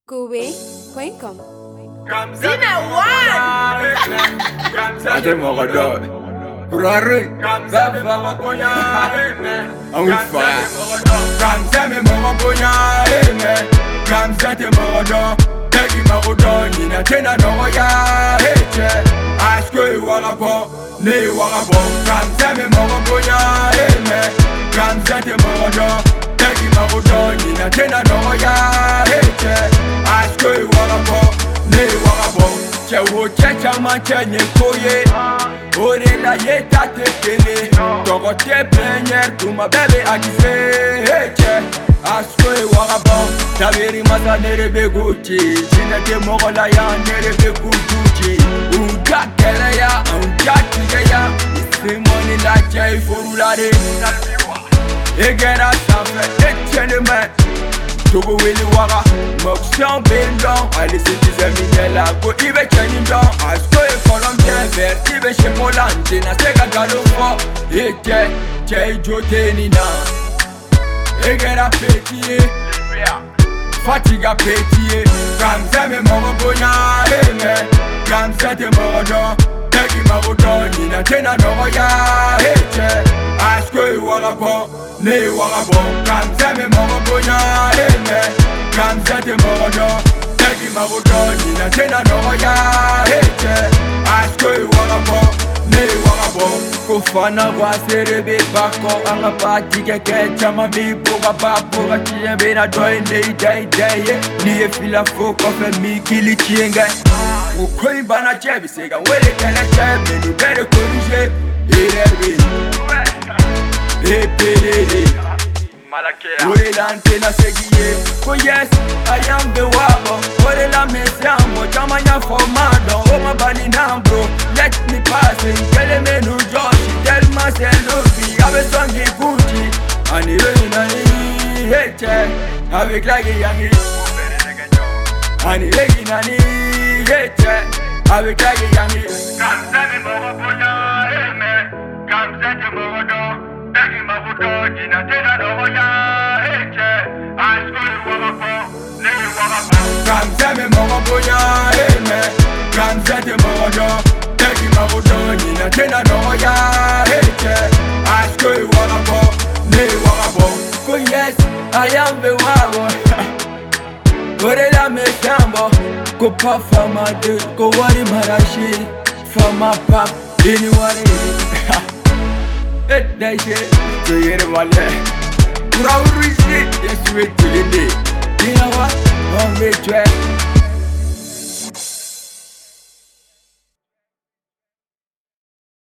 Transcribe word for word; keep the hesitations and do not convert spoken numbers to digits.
Kobe, welcome. Zina one. Ate Mogador. Rari. I'm with fire. Kamsame Mogabonya. Amen. Kamsate Mogador. Tegi Mogador. Nina Tena Noya. Hey, ask you what about. Ne Wagabo. Kamsame Mogabonya. Amen. Kamsate Mogador. Tegi Mogador. Nina Tena Noya. Hey, ask you what about. Ne Wagabo. Chewo checha manche koye. Ore la yeta tekele. Togo te plenyer tuma bebe akise. Heche askoe wagabo. Tabiri mata nerebe gucci. Chine te mogola ya nerebe kujuji. Unja kele ya, unja kige ya. Simoni la chai furulare. Egera sanfe etienne me. Togo wili waga, mokshan bendon. Ali citizen minela, go ibe chenin don. Asko e Colombien vert, ibe she Molande. Na sega galo fo, eke, che jote nina. Egera petiye, fatiga petiye. Kamseme mogobonya, amen. Kamsete mogodon, teki mogodon. Nina tena noya, eche. Asko e wagabo, ne wagabo. Kamseme mogobonya, amen. Kamsete mogodon, teki mogodon. Nina tena noya, eche. Asko e wagabo, ne wagabo. Kufana wa serebe bako. Anga pati keke chama bipo kapapo. Kachie bina doi nei day day. Niye fila foko fe mi kili chienge. Ukoi bana chebi sega wele kele chebe. Ni bere korije, irebe. Epelele Ore la antena seguiye. Oh yes, I am the wabo. Ore la mesiamo, chamanya formado. Oh my body now bro, let me pass it. Tell me no Josh, tell myself Luffy. Ave songi Gucci, ani reni nani heche. Ave klagi yangi, ani regi nani heche. Ave klagi yangi. Kamsame mogobonya, amen. Kamsate mogodo. Tegi mogodo. Nina tena noya. Heche. Asko e wagabo, ne wagabo. Kamsame mogobonya, amen. Kamsate mogodon. Tegi mogodon. Nina tena noya. Heche. Asko e wagabo, ne wagabo. Oh yes, I am the wabo. Ore la me sambo. Go pop for my dude. Go worry marashi. For my pop. Anyone it they say to hear the one Proud receipt, yes, wait till the day. You know what? One way track.